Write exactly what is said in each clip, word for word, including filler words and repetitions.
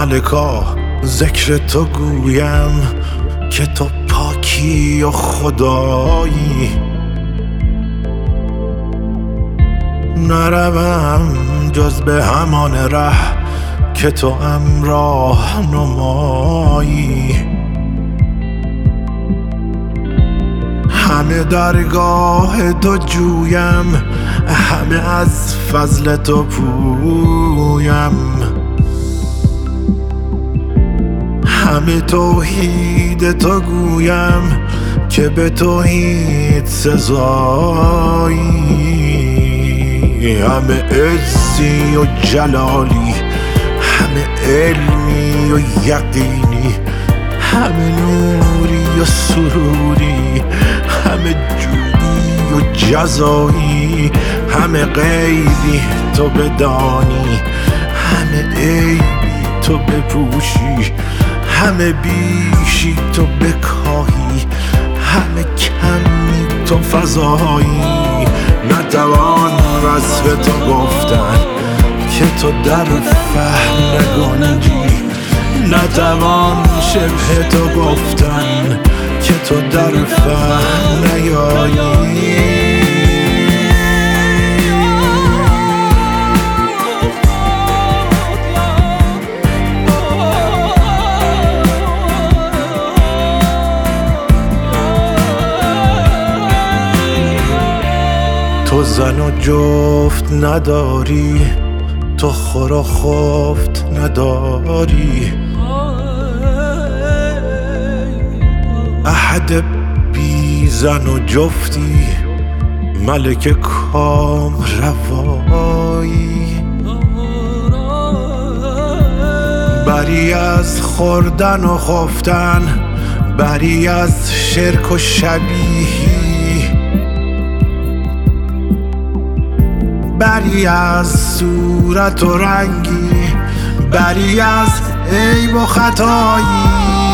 ملکا ذکر تو گویم که تو پاکی و خدایی. نروم جز به همان ره که تو ام راه نمایی. همه درگاه تو جویم، همه از فضل تو پویم. همه توحید تو گویم که به توحید سزایی. همه عزی و جلالی، همه علمی و یقینی، همه نوری و سروری، همه جودی و جزایی. همه غیبی تو بدانی، همه عیبی تو بپوشی، همه بیشی تو بکاهی، همه کمی تو فضایی. نتوان وصف تو گفتن که تو در فهم نگنجی، نتوان شبه تو گفتن که تو در فهم نیایی. تو زن و جفت نداری، تو خور و خفت نداری. احد بی زن و جفتی، ملک کام روایی. بری از خوردن و خفتن، بری از شرک و شبیهی، بری از صورت و رنگی، بری از عیب و خطایی.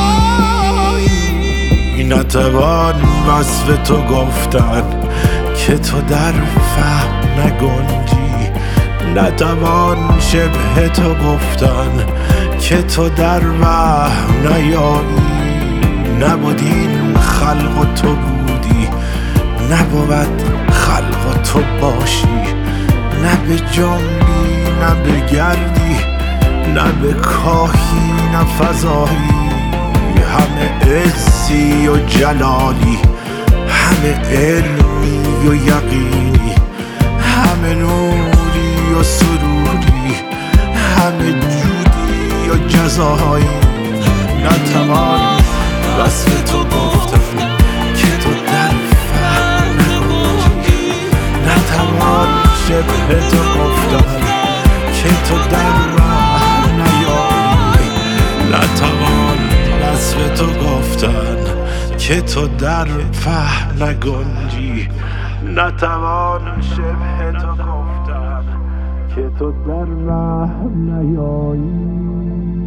نتوان وصف تو گفتن که تو در فهم نگنجی، نتوان شبه تو گفتن که تو در وهم نیایی. نبود این خلق و تو بودی، نبود خلق و تو باشی. نه به جنبی نه به گردی، نه به کاهی نه فضایی. همه عزی و جلالی، همه علمی و یقینی، همه نوری و سروری، همه جودی و جزایی. نتوان وصف تو گفتن که تو در فهم نگنجی، نتوان شبه تو گفتن که تو در راه نیایی. نتوان وصف تو گفتن که تو در فهم نگنجی، نتوان شبه تو گفتن که تو در راه نیایی.